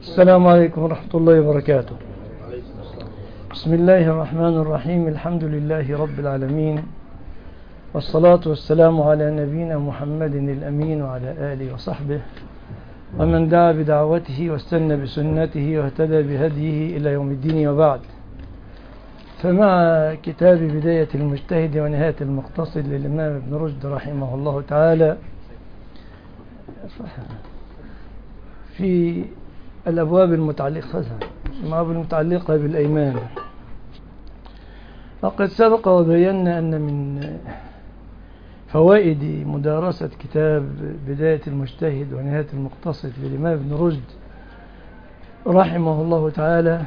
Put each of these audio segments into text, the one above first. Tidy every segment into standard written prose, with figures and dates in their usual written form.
السلام عليكم ورحمة الله وبركاته. بسم الله الرحمن الرحيم. الحمد لله رب العالمين، والصلاة والسلام على نبينا محمد الأمين وعلى آله وصحبه ومن دعا بدعوته واستنى بسنته واهتدى بهديه إلى يوم الدين، وبعد. فمع كتاب بداية المجتهد ونهاية المقتصد للإمام ابن رشد رحمه الله تعالى في الأبواب المتعلقة بالأيمان، وقد سبق وبينا أن من فوائد مدارسة كتاب بداية المجتهد ونهاية المقتصد للإمام ابن رشد رحمه الله تعالى،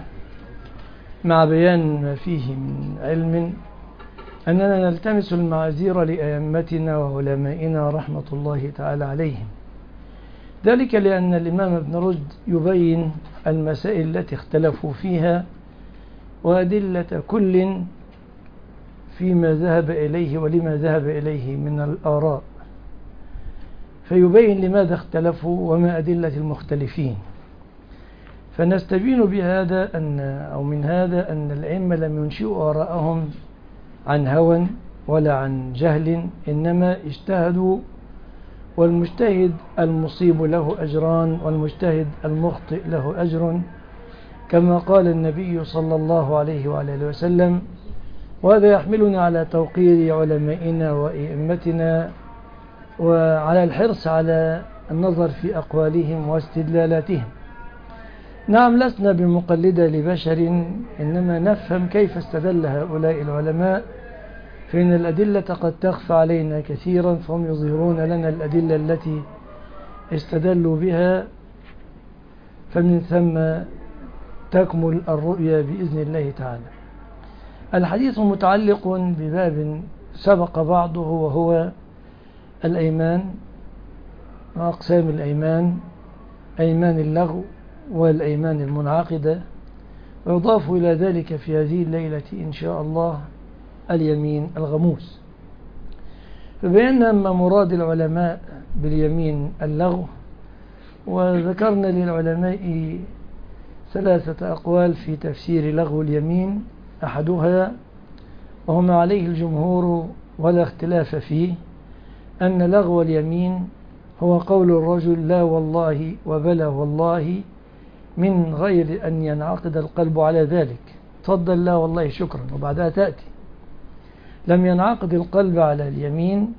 مع بيان ما فيه من علم، أننا نلتمس المعاذير لأئمتنا وعلمائنا رحمة الله تعالى عليهم، ذلك لأن الإمام ابن رشد يبين المسائل التي اختلفوا فيها وأدلة كل فيما ذهب إليه ولما ذهب إليه من الآراء، فيبين لماذا اختلفوا وما أدلة المختلفين. فنستبين بهذا من هذا أن الأئمة لم ينشئوا آراءهم عن هوى ولا عن جهل، إنما اجتهدوا، والمجتهد المصيب له أجران والمجتهد المخطئ له أجر، كما قال النبي صلى الله عليه وعلى وسلم. وهذا يحملنا على توقير علمائنا وأئمتنا وعلى الحرص على النظر في أقوالهم واستدلالاتهم. نعم، لسنا بمقلدة لبشر، إنما نفهم كيف استدل هؤلاء العلماء، فإن الأدلة قد تخفى علينا كثيرا، فهم يظهرون لنا الأدلة التي استدلوا بها، فمن ثم تكمل الرؤيا بإذن الله تعالى. الحديث متعلق بباب سبق بعضه، وهو الأيمان وأقسام الأيمان، أيمان اللغو والأيمان المنعقدة، ويضاف إلى ذلك في هذه الليلة إن شاء الله اليمين الغموس. فبينا ما مراد العلماء باليمين اللغو، وذكرنا للعلماء 3 أقوال في تفسير لغو اليمين. أحدها، وهما عليه الجمهور ولا اختلاف فيه، أن لغو اليمين هو قول الرجل لا والله وبلا والله من غير أن ينعقد القلب على ذلك. تفضل لا والله شكرا، وبعدها تأتي لم ينعقد القلب على اليمين،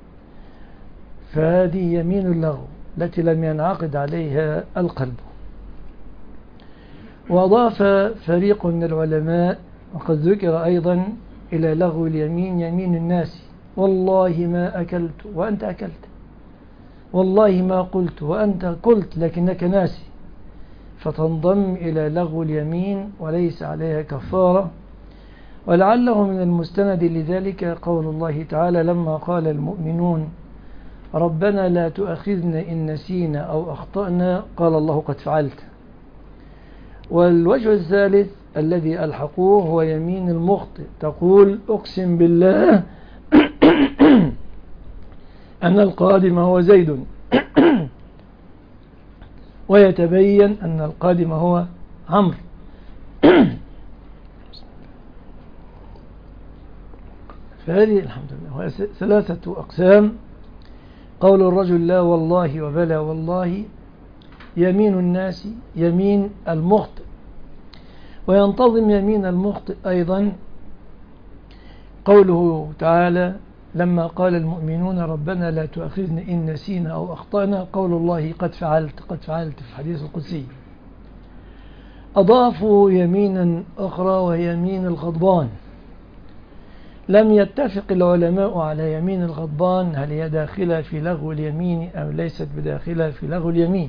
فهذه يمين اللغو التي لم ينعقد عليها القلب. وأضاف فريق من العلماء، وقد ذكر أيضا إلى لغو اليمين يمين الناس، والله ما أكلت وأنت أكلت، والله ما قلت وأنت قلت لكنك ناسي، فتنضم إلى لغو اليمين وليس عليها كفارة. ولعله من المستند لذلك قول الله تعالى لما قال المؤمنون ربنا لا تؤاخذنا إن نسينا أو أخطأنا، قال الله قد فعلت. والوجه الثالث الذي ألحقوه هو يمين المخطئ، تقول أقسم بالله أن القادم هو زيد، ويتبين أن القادم هو عمرو. فهذه الحمد لله 3 أقسام: قول الرجل لا والله وبلا والله، يمين الناس، يمين المخطئ. وينتظم يمين المخطئ أيضا قوله تعالى لما قال المؤمنون ربنا لا تؤاخذنا إن نسينا أو أخطأنا، قول الله قد فعلت قد فعلت في الحديث القدسي. أضافوا يمينا أخرى وهي يمين الغضبان. لم يتفق العلماء على يمين الغضبان هل هي داخلة في لغو اليمين أو ليست بداخلة في لغو اليمين.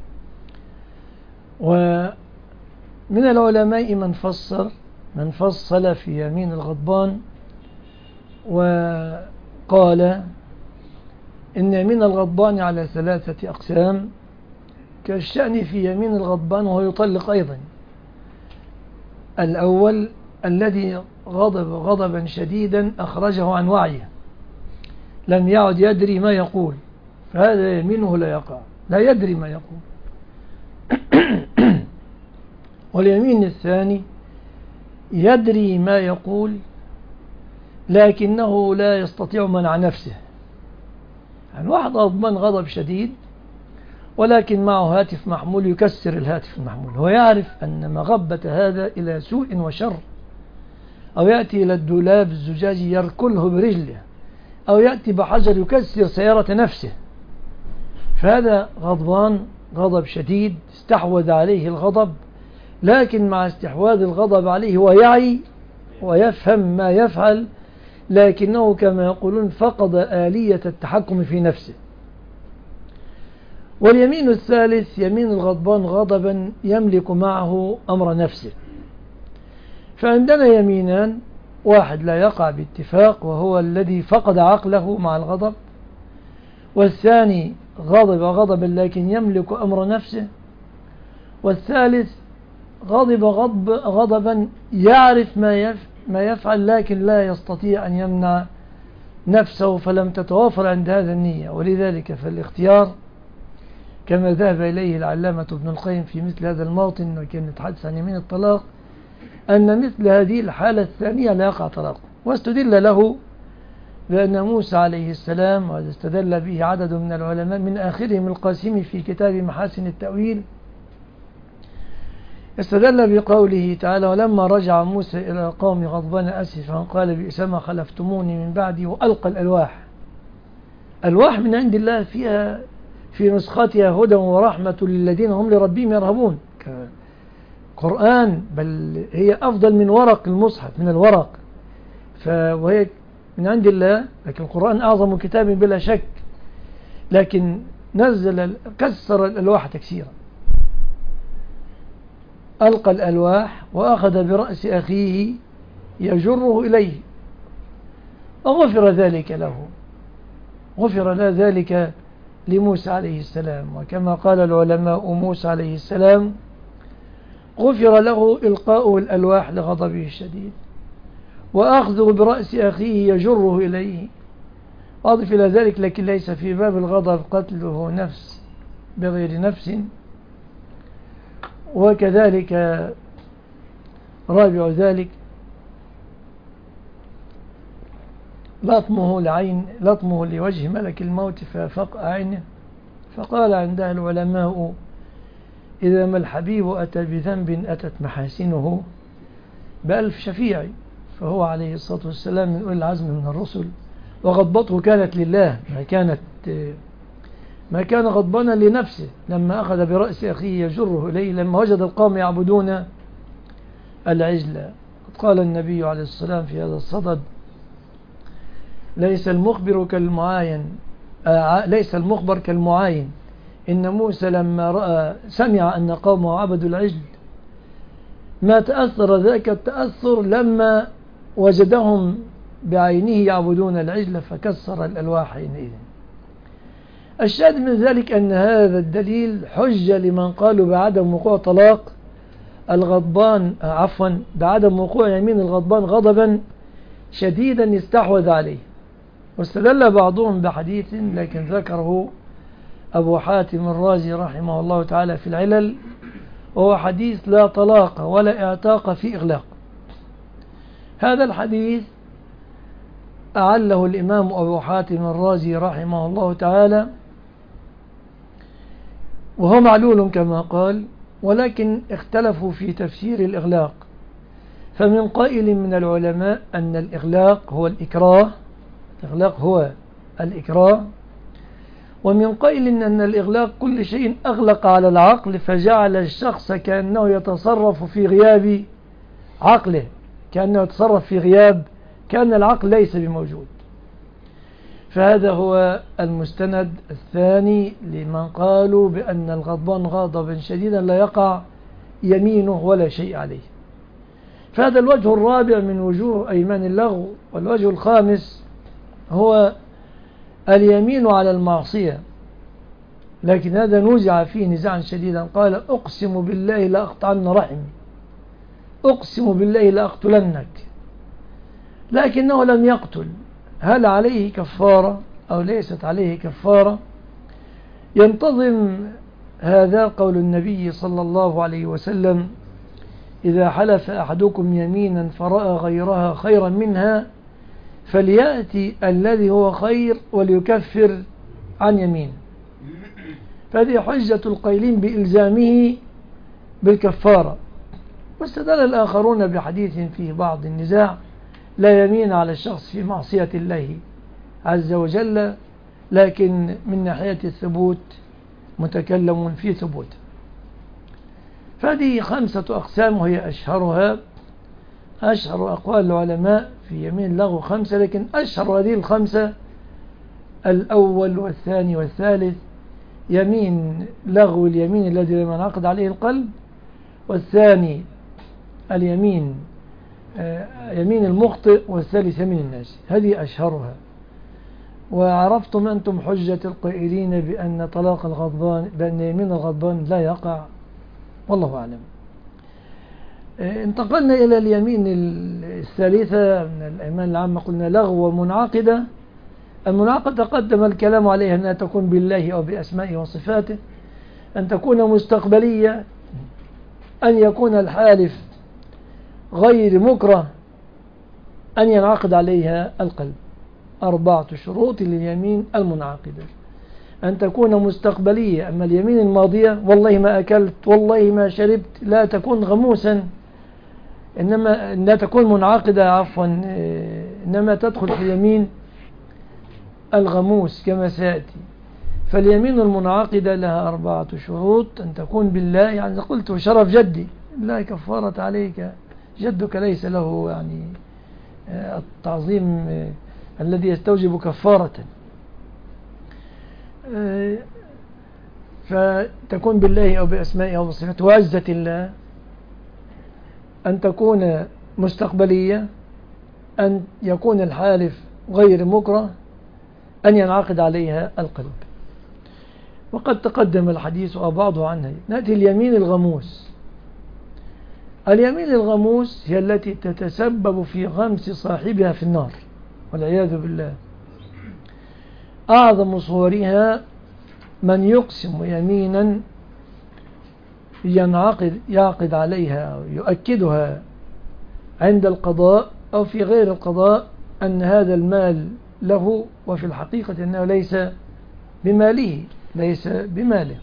ومن العلماء من فصل في يمين الغضبان وقال إن يمين الغضبان على 3 أقسام، كالشأن في يمين الغضبان وهو يطلق أيضا. الأول الذي غضب غضبا شديدا أخرجه عن وعيه، لم يعد يدري ما يقول، فهذا يمينه لا يقع، لا يدري ما يقول. واليمين الثاني يدري ما يقول لكنه لا يستطيع منع نفسه. يعني واحد غضبان غضب شديد ولكن معه هاتف محمول يكسر الهاتف المحمول، هو يعرف أن مغبة هذا إلى سوء وشر، أو يأتي إلى الدولاب الزجاجي يركله برجله، أو يأتي بحجر يكسر سيارة نفسه. فهذا غضبان غضب شديد استحوذ عليه الغضب، لكن مع استحواذ الغضب عليه هو يعي ويفهم ما يفعل، لكنه كما يقولون فقد آلية التحكم في نفسه. واليمين الثالث يمين الغضبان غضبا يملك معه أمر نفسه. فعندنا يمينان، واحد لا يقع باتفاق وهو الذي فقد عقله مع الغضب، والثاني غضب غضبا لكن يملك أمر نفسه، والثالث غضب غضبا يعرف ما يفعل لكن لا يستطيع أن يمنع نفسه، فلم تتوافر عند هذا النية. ولذلك فالاختيار كما ذهب إليه العلامة ابن القيم في مثل هذا الموطن، وكان يتحدث عن يمين الطلاق، أن مثل هذه الحالة الثانية لا يقع طلاق. واستدل له بأن موسى عليه السلام، وهذا استدل به عدد من العلماء من آخرهم القاسمي في كتاب محاسن التأويل، استدل بقوله تعالى: ولما رجع موسى إلى القوم غضبان أسفا قال بئس ما خلفتموني من بعدي، وألقى الألواح. ألواح من عند الله فيها في نسختها هدى ورحمة للذين هم لربهم يرهبون، قرآن، بل هي أفضل من ورق المصحف، من الورق، وهي من عند الله. لكن القرآن أعظم كتاب بلا شك، لكن كسر الألواح تكسيرا، ألقى الألواح وأخذ برأس أخيه يجره إليه، وغفر ذلك له، غفر ذلك لموسى عليه السلام. وكما قال العلماء موسى عليه السلام غفر له إلقاء الألواح لغضبه الشديد، وأخذه برأس أخيه يجره إليه. أضف إلى ذلك لكن ليس في باب الغضب قتله نفس بغير نفس. وكذلك رابع ذلك لطمه لوجه ملك الموت ففق عينه. فقال عندها العلماء: إذا ما الحبيب أتى بذنب أتت محاسنه بألف شفيع. فهو عليه الصلاة والسلام من أولي العزم من الرسل، وغضبته كانت لله، ما كان غضبانا لنفسه لما أخذ برأس أخيه يجره إليه لما وجد القوم يعبدون العجل. قال النبي عليه الصلاة والسلام في هذا الصدد: ليس المخبر كالمعاين. إن موسى لما سمع أن قومه عبدوا العجل ما تأثر ذاك التأثر لما وجدهم بعينه يعبدون العجل فكسر الألواح حينئذ. الشاهد من ذلك أن هذا الدليل حجة لمن قالوا بعدم وقوع طلاق الغضبان، بعدم وقوع يمين الغضبان غضبا شديدا يستحوذ عليه. واستدل بعضهم بحديث لكن ذكره أبو حاتم الرازي رحمه الله تعالى في العلل، وهو حديث لا طلاق ولا اعتاق في إغلاق. هذا الحديث أعله الإمام أبو حاتم الرازي رحمه الله تعالى، وهو معلول كما قال، ولكن اختلفوا في تفسير الإغلاق. فمن قائل من العلماء أن الإغلاق هو الإكراه، ومن قائل أن الإغلاق كل شيء أغلق على العقل فجعل الشخص كأنه يتصرف في غياب عقله، كأن العقل ليس بموجود. فهذا هو المستند الثاني لمن قالوا بأن الغضبان غضبا شديدا لا يقع يمينه ولا شيء عليه. فهذا الوجه الرابع من وجوه أيمان اللغو. والوجه الخامس هو اليمين على المعصية، لكن هذا نزع فيه نزاعا شديدا. قال: أقسم بالله لأقطعن رحمي، أقسم بالله لأقتلنك، لكنه لم يقتل. هل عليه كفارة أو ليست عليه كفارة؟ ينتظم هذا قول النبي صلى الله عليه وسلم إذا حلف أحدكم يمينا فرأى غيرها خيرا منها فليأتي الذي هو خير وليكفر عن يمين. فهذه حجة القائلين بإلزامه بالكفارة. واستدل الآخرون بحديث فيه بعض النزاع: لا يمين على الشخص في معصية الله عز وجل، لكن من ناحية الثبوت متكلم في ثبوت. فهذه 5 أقسام وهي أشهرها. أشهر أقوال العلماء في يمين اللغو 5، لكن أشهر هذه 5 الأول والثاني والثالث: يمين لغو اليمين الذي لم ينعقد عليه القلب، والثاني اليمين يمين المخطئ، والثالث يمين الناس. هذه أشهرها. وعرفتم أنتم حجة القائلين بأن طلاق الغضبان، بأن يمين الغضبان لا يقع، والله أعلم. انتقلنا إلى اليمين الثالثة من الأيمان العامة. قلنا لغو ومنعقدة. المنعقدة تقدم الكلام عليها أنها تكون بالله أو بأسمائه وصفاته، أن تكون مستقبلية، أن يكون الحالف غير مكره، أن ينعقد عليها القلب. 4 شروط لليمين المنعقدة: أن تكون مستقبلية. أما اليمين الماضية والله ما أكلت والله ما شربت لا تكون غموسا، إنما لا تكون منعقدة عفوا، إنما تدخل في اليمين الغموس كما سيأتي. فاليمين المنعقدة لها 4 شروط: أن تكون بالله، يعني قلت شرف جدي لا كفارة عليك، جدك ليس له يعني التعظيم الذي يستوجب كفارة. فتكون بالله أو بأسمائه أو بصفاته وعزة الله. أن تكون مستقبلية، أن يكون الحالف غير مكره، أن ينعقد عليها القلب. وقد تقدم الحديث أو بعضه عنها. نأتي اليمين الغموس. اليمين الغموس هي التي تتسبب في غمس صاحبها في النار والعياذ بالله. أعظم صورها من يقسم يمينا يعقد عليها أو يؤكدها عند القضاء أو في غير القضاء أن هذا المال له، وفي الحقيقة أنه ليس بماله، ليس بماله.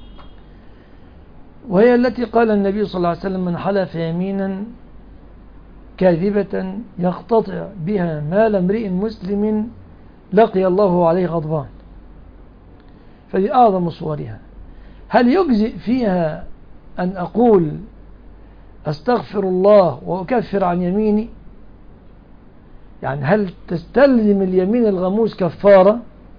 وهي التي قال النبي صلى الله عليه وسلم: من حلف يمينا كاذبة يقتطع بها مال امرئ مسلم لقي الله عليه غضبان. فدي أعظم صورها. هل يجزئ فيها أن أقول أستغفر الله وأكفر عن يميني؟ يعني هل تستلزم اليمين الغموس كفارة؟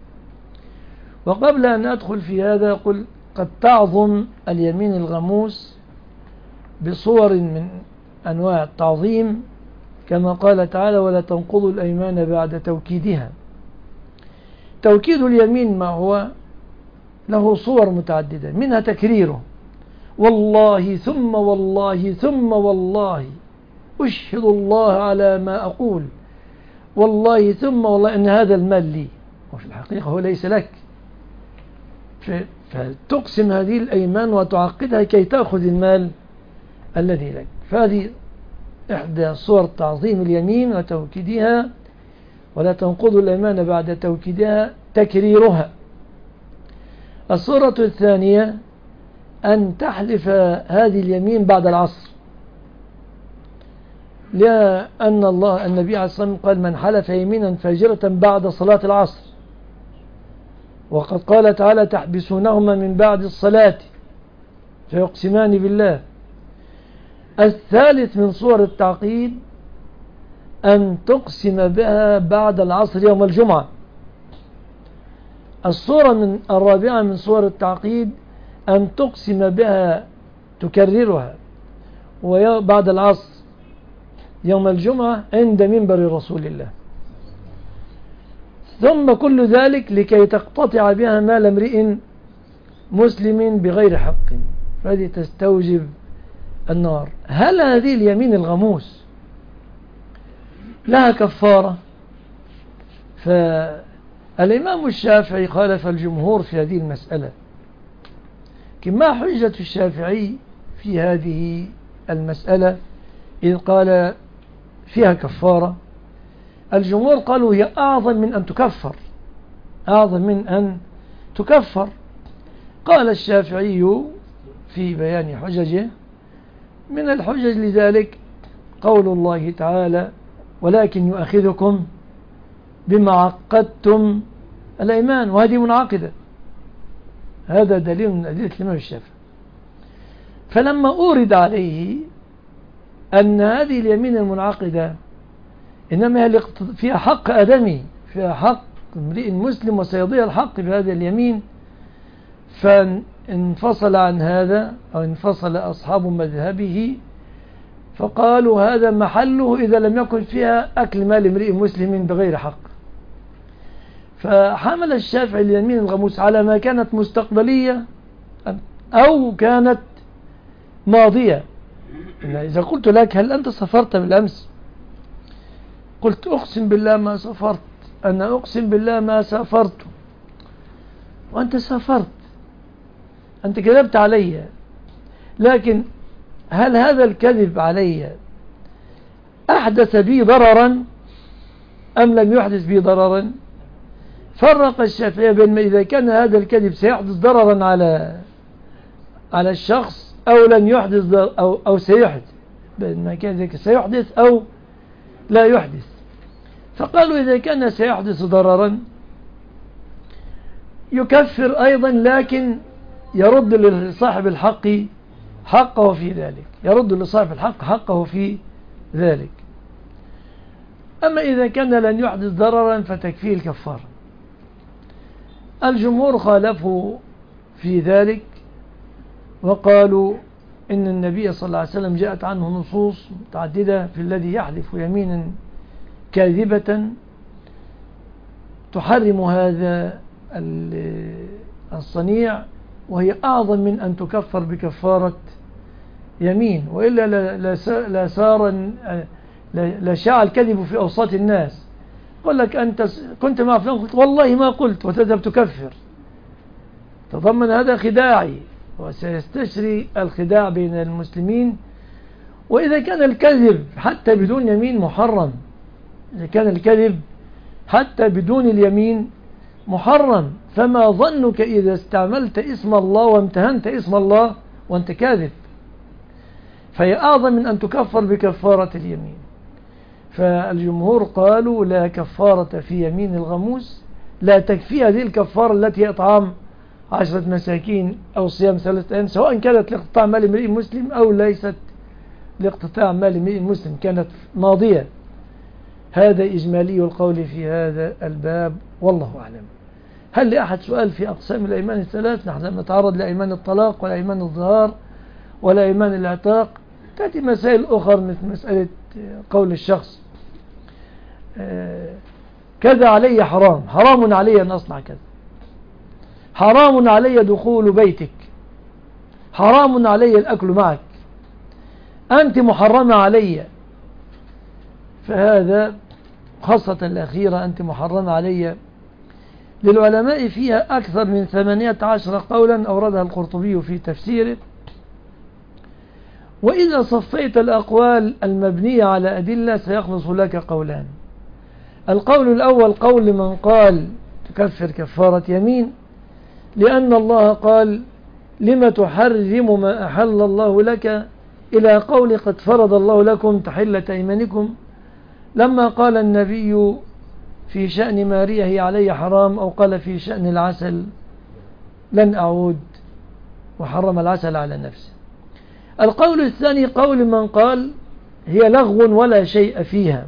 وقبل أن أدخل في هذا أقول قد تعظم اليمين الغموس بصور من أنواع التعظيم، كما قال تعالى: ولا تنقضوا الأيمان بعد توكيدها. توكيد اليمين ما هو له صور متعددة، منها تكريره: والله ثم والله ثم والله أشهد الله على ما أقول، والله ثم والله أن هذا المال لي، وفي الحقيقة هو ليس لك. فتقسم هذه الأيمان وتعقدها كي تأخذ المال الذي لك. فهذه إحدى صور تعظيم اليمين وتوكيدها. ولا تنقضوا الأيمان بعد توكيدها تكريرها. الصورة الثانية أن تحلف هذه اليمين بعد العصر، لأن الله النبي عليه الصلاة والسلام قال: من حلف يمينا فاجرة بعد صلاة العصر. وقد قال تعالى: تحبسونهما من بعد الصلاة فيقسمان بالله. الثالث من صور التعقيد أن تقسم بها بعد العصر يوم الجمعة. الصورة الرابعة من صور التعقيد أن تقسم بها تكررها بعد العصر يوم الجمعة عند منبر رسول الله. ثم كل ذلك لكي تقتطع بها مال امرئ مسلم بغير حق، فهذه تستوجب النار. هل هذه اليمين الغموس لها كفارة؟ فالإمام الشافعي خالف الجمهور في هذه المسألة. ما حجة الشافعي في هذه المسألة إذ قال فيها كفارة، الجمهور قالوا هي أعظم من أن تكفر، أعظم من أن تكفر. قال الشافعي في بيان حججه: من الحجج لذلك قول الله تعالى: ولكن يؤاخذكم بما عقدتم الأيمان، وهذه منعقدة. هذا دليل من أدلة الإمام الشافعي. فلما أورد عليه أن هذه اليمين المنعقدة إنما فيها حق آدمي، فيها حق امرئ مسلم، وسيضيع الحق بهذه اليمين، فانفصل عن هذا أو انفصل أصحاب مذهبه فقالوا هذا محله إذا لم يكن فيها أكل مال امرئ مسلم بغير حق. فحمل الشافعي اليمين الغموس على ما كانت مستقبلية أو كانت ماضية. إذا قلت لك: هل أنت سافرت بالأمس؟ قلت: أقسم بالله ما سافرت، أنا أقسم بالله ما سافرت. وأنت سافرت، أنت كذبت علي، لكن هل هذا الكذب علي أحدث بي ضررا أم لم يحدث بي ضررا؟ فرق الشافعي بين ما إذا كان هذا الكذب سيحدث ضررا على الشخص أو لن يحدث أو سيحدث، بين ما كان ذلك سيحدث أو لا يحدث. فقالوا إذا كان سيحدث ضررا يكفر أيضا، لكن يرد لصاحب الحق حقه في ذلك، يرد لصاحب الحق حقه في ذلك. أما إذا كان لن يحدث ضررا فتكفيه الكفارة. الجمهور خالفوا في ذلك وقالوا إن النبي صلى الله عليه وسلم جاءت عنه نصوص متعددة في الذي يحلف يمينا كاذبة تحرم هذا الصنيع، وهي أعظم من أن تكفر بكفارة يمين، وإلا لشاع الكذب في أوساط الناس. يقول لك: أنت كنت مع فلان، قلت والله ما قلت، وتذهب تكفر. تضمن هذا خداعي، وسيستشري الخداع بين المسلمين. وإذا كان الكذب حتى بدون يمين محرم، إذا كان الكذب حتى بدون اليمين محرم، فما ظنك إذا استعملت اسم الله وامتهنت اسم الله وأنت كاذب؟ فهي أعظم من أن تكفر بكفارة اليمين. فالجمهور قالوا لا كفارة في يمين الغموس، لا تكفي هذه الكفارة التي هي إطعام 10 مساكين أو صيام 3 أيام، سواء كانت لاقتطاع مال امرئ مسلم أو ليست لاقتطاع مال امرئ مسلم، كانت ماضية. هذا إجمالي القول في هذا الباب، والله أعلم. هل لأحد سؤال في أقسام الأيمان الثلاث؟ نحن لم نتعرض لأيمان الطلاق ولا أيمان الظهار ولا أيمان العتاق. تأتي مسائل أخرى مثل مسألة قول الشخص: كذا علي حرام، حرام علي أن أصنع كذا، حرام علي دخول بيتك، حرام علي الأكل معك، أنت محرمة علي. فهذا خاصة الأخيرة أنت محرمة علي، للعلماء فيها أكثر من 18 قولا أوردها القرطبي في تفسيره. وإذا صفيت الأقوال المبنية على أدلة سيخلص لك قولان. القول الأول قول من قال تكفر كفارة يمين، لأن الله قال: لم تحرم ما أحل الله لك، إلى قول قد فرض الله لكم تحلة أيمانكم. لما قال النبي في شأن ماريا هي علي حرام، أو قال في شأن العسل لن أعود، وحرم العسل على نفسه. القول الثاني قول من قال هي لغو ولا شيء فيها،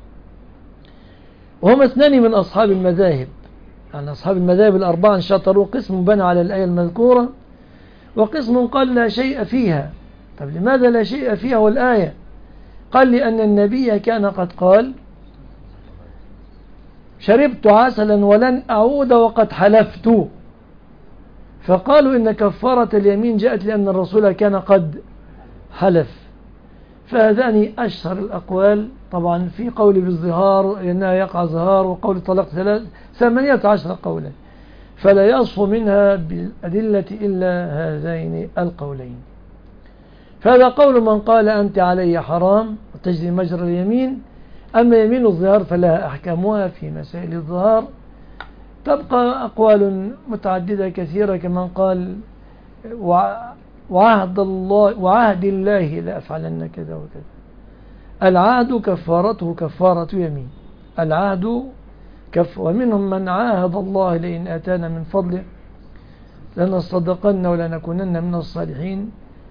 وهم 2 من أصحاب المذاهب. يعني أصحاب المذاهب الأربعة انشطروا، قسم بنى على الآية المذكورة، وقسم قال لا شيء فيها. طب لماذا لا شيء فيها والآية؟ قال: لأن النبي كان قد قال: شربت عسلا ولن أعود وقد حلفت. فقالوا إن كفارة اليمين جاءت لأن الرسول كان قد حلف. فهذان أشهر الأقوال. طبعا في قول بالظهار إنها يقع ظهار، وقول الطلاق 18 قولا، فلا يصف منها بالأدلة إلا هذين القولين. فهذا قول من قال أنت علي حرام وتجري مجرى اليمين. أما يمين الظهار فلها أحكامها في مسائل الظهار. تبقى أقوال متعددة كثيرة كمن قال وعهد الله لأفعلن كذا وكذا. العهد كفارته كفارة يمين. العهد ومنهم من عاهد الله لئن آتانا من فضله لنصدقن ولنكونن من الصالحين،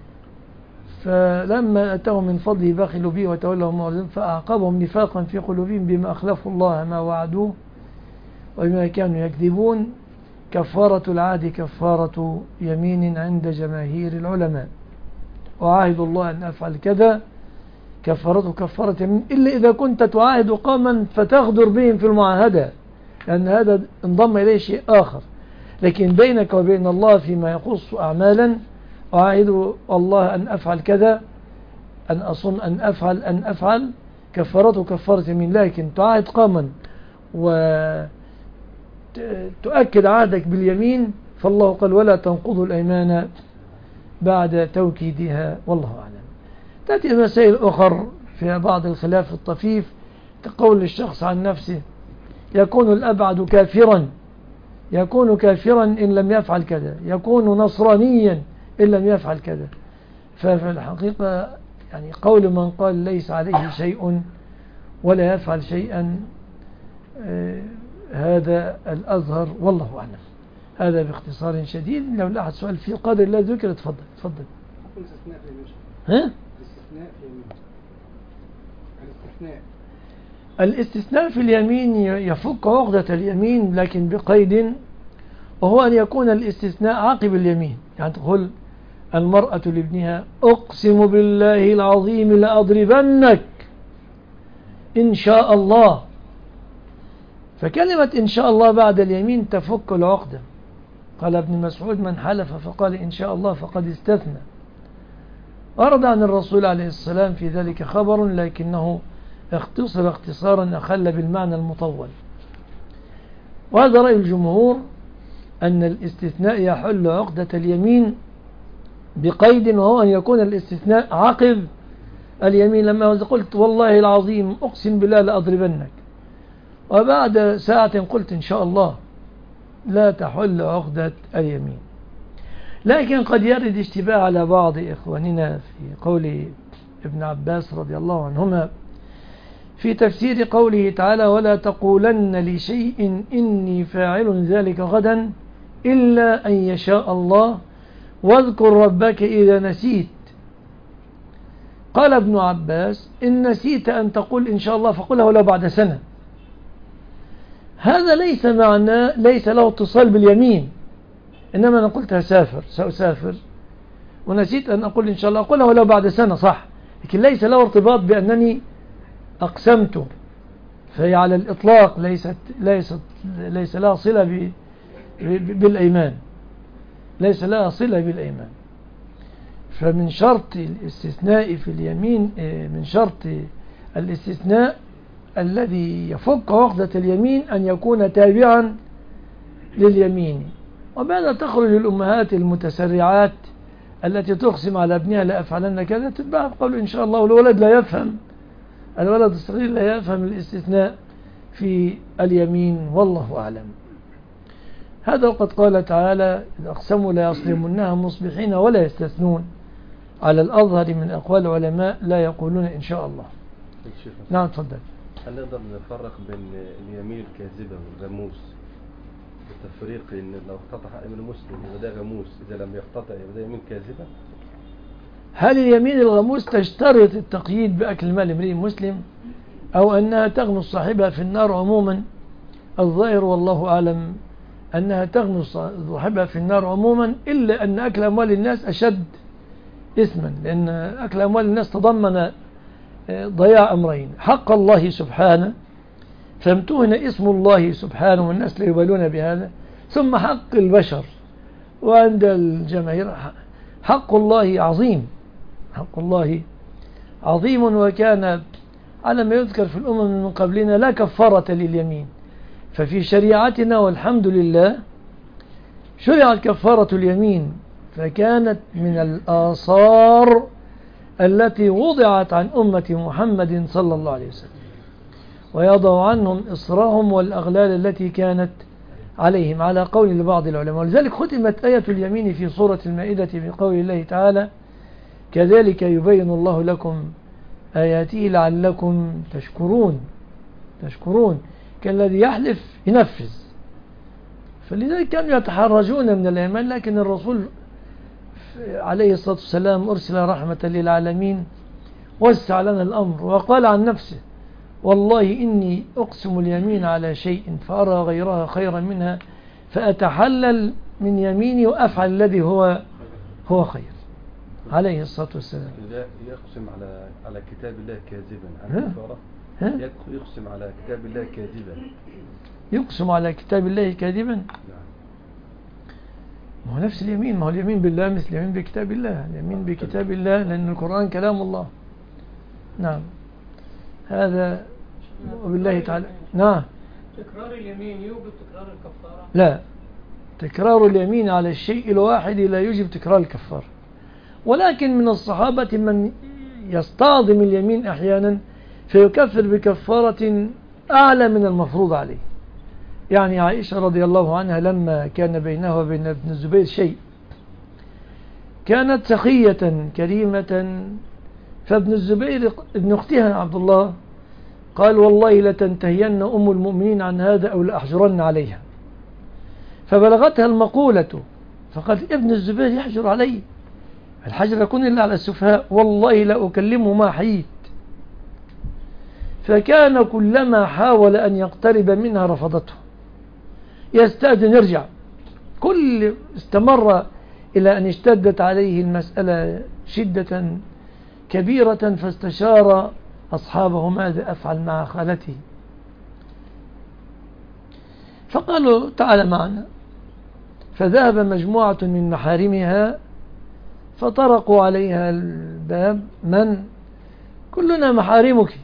فلما أتوا من فضله بخلوا به وتولوا معرضين فأعقبهم نفاقا في قلوبهم بما أخلفوا الله ما وعدوه وبما كانوا يكذبون. كفارة العهد كفارة يمين عند جماهير العلماء. وعاهد الله أن أفعل كذا كفارته كفارة يمين، إلا إذا كنت تعاهد قوما فتغدر بهم في المعاهدة، لأن هذا انضم إليه شيء آخر. لكن بينك وبين الله فيما يخص أعمالا، أعاهد الله أن أفعل كذا، أن أصوم، أن أفعل كفارته كفارة يمين. لكن تعاهد قوما وتؤكد عهدك باليمين، فالله قال ولا تنقضوا الأيمان بعد توكيدها، والله أعلم. تأتي مسائل أخرى في بعض الخلاف الطفيف كقول الشخص عن نفسه يكون الأبعد كافرا، يكون كافرا إن لم يفعل كذا، يكون نصرانيا إن لم يفعل كذا. ففي الحقيقة يعني قول من قال ليس عليه شيء ولا يفعل شيئا هذا الأظهر، والله أعلم. هذا باختصار شديد. لو لا أحد سؤال في قدر الله ذكر تفضل. ها؟ الاستثناء في اليمين يفك عقدة اليمين لكن بقيد، وهو أن يكون الاستثناء عقب اليمين. يعني تقول المرأة لابنها أقسم بالله العظيم لأضربنك إن شاء الله، فكلمة إن شاء الله بعد اليمين تفك العقدة. قال ابن مسعود من حلف فقال إن شاء الله فقد استثنى. ورد عن الرسول عليه السلام في ذلك خبر لكنه اختصر اختصارا أخل بالمعنى المطول. وهذا رأي الجمهور أن الاستثناء يحل عقدة اليمين بقيد، وهو أن يكون الاستثناء عقب اليمين. لما قلت والله العظيم أقسم بالله لأضربنك وبعد ساعة قلت إن شاء الله، لا تحل عقدة اليمين. لكن قد يرد اشتباه على بعض إخواننا في قول ابن عباس رضي الله عنهما في تفسير قوله تعالى ولا تقولن لشيء إني فاعل ذلك غدا إلا أن يشاء الله واذكر ربك إذا نسيت. قال ابن عباس إن نسيت أن تقول إن شاء الله فقلها ولو بعد سنة. هذا ليس معناه ليس له اتصال باليمين، إنما أنا قلت سأسافر ونسيت أن أقول إن شاء الله أقولها ولو بعد سنة، صح، لكن ليس له ارتباط بأنني أقسمت، فهي على الإطلاق ليس لها صلة بالأيمان، ليس لها صلة بالأيمان. فمن شرط الاستثناء في اليمين، من شرط الاستثناء الذي يفك عقدة اليمين أن يكون تابعا لليمين. وبعد تخرج الأمهات المتسرعات التي تقسم على ابنها لا أفعلن كذا تتبعها بقول إن شاء الله، والولد لا يفهم، الولد الصغير لا يفهم الاستثناء في اليمين، والله أعلم. هذا وقد قال تعالى إذا أقسموا لا يصرمنها مصبحين ولا يستثنون، على الأظهر من أقوال العلماء لا يقولون إن شاء الله. نعم تفضل. هل نقدر نفرق بين اليمين الكاذبة والغموس بالتفريق إن لو اقتطع إمام مسلم يبقى ده غموس، إذا لم يقتطع يبقى ده يمين كاذبة؟ هل اليمين الغموس تشترط التقييد بأكل مال امرئ مسلم أو أنها تغمس صاحبها في النار عموما؟ الظاهر والله أعلم أنها تغمس صاحبها في النار عموما، إلا أن أكل أموال الناس أشد إثما، لأن أكل أموال الناس تضمن ضياع أمرين: حق الله سبحانه فامتهن اسم الله سبحانه والناس لا يبالون بهذا، ثم حق البشر. وعند الجماهير حق الله عظيم، حق الله عظيم، وكان على ما يذكر في الأمم من قبلنا لا كفارة لليمين. ففي شريعتنا والحمد لله شرعت كفارة اليمين، فكانت من الآثار التي وضعت عن أمة محمد صلى الله عليه وسلم، ويضع عنهم إصرهم والأغلال التي كانت عليهم، على قول لبعض العلماء. ولذلك ختمت آية اليمين في سورة المائدة بقول الله تعالى: كذلك يبين الله لكم آياته لعلكم تشكرون. كالذي يحلف ينفذ. فلذلك كانوا يتحرجون من الأيمان، لكن الرسول عليه الصلاة والسلام أرسل رحمة للعالمين، وسع لنا الأمر وقال عن نفسه: والله إني أقسم اليمين على شيء فأرى غيرها خيرا منها فأتحلل من يميني وأفعل الذي هو خير، عليه الصلاة والسلام. يقسم على كتاب الله كاذبا عن كفارة. يقسم على كتاب الله كاذبا. يقسم على كتاب الله كاذبا. ما هو نفس اليمين، ما هو اليمين بالله مثل اليمين بكتاب الله. اليمين بكتاب الله لأن القرآن كلام الله. نعم، هذا وبالله تعالى. نعم، تكرار اليمين يوجب تكرار الكفارة؟ لا، تكرار اليمين على الشيء الواحد لا يوجب تكرار الكفارة، ولكن من الصحابة من يستعظم اليمين أحيانا فيكفر بكفارة أعلى من المفروض عليه. يعني عائشة رضي الله عنها لما كان بينها وبين ابن الزبير شيء، كانت سخية كريمة، فابن الزبير ابن اختها عبد الله قال: والله لتنتهين أم المؤمنين عن هذا أو لأحجرن عليها. فبلغتها المقولة فقال: ابن الزبير يحجر علي، الحجر يكون إلا على السفهاء، والله لا أكلمه ما حييت. فكان كلما حاول أن يقترب منها رفضته، يستأذن يرجع، كل استمر إلى أن اشتدت عليه المسألة شدة كبيرة، فاستشار أصحابه: ماذا أفعل مع خالته؟ فقالوا: تعال معنا. فذهب مجموعة من محارمها فطرقوا عليها الباب: من؟ كلنا محارمك،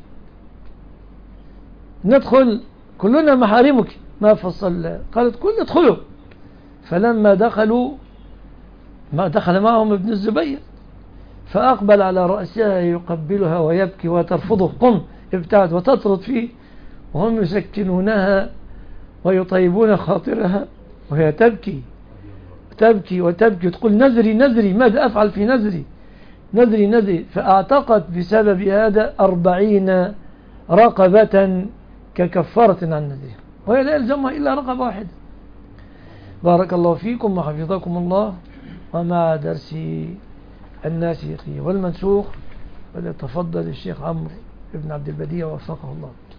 ندخل، كلنا محارمك. ما فصل، قالت: كل ادخلوا. فلما دخلوا ما دخل معهم ابن الزبير، فأقبل على رأسها يقبلها ويبكي وترفضه: قم، ابتعد، وتطرد فيه، وهم يسكنونها ويطيبون خاطرها، وهي تبكي وتبكي وتقول: نذري ماذا أفعل في نذري. فأعتقت بسبب هذا 40 رقبة ككفارة عن نذرها، وهي لا يلزمها إلا رقبة واحدة. بارك الله فيكم وحفظكم الله. ومع درس الناسخ والمنسوخ، وليتفضل الشيخ عمرو بن عبد البديع وفقه الله.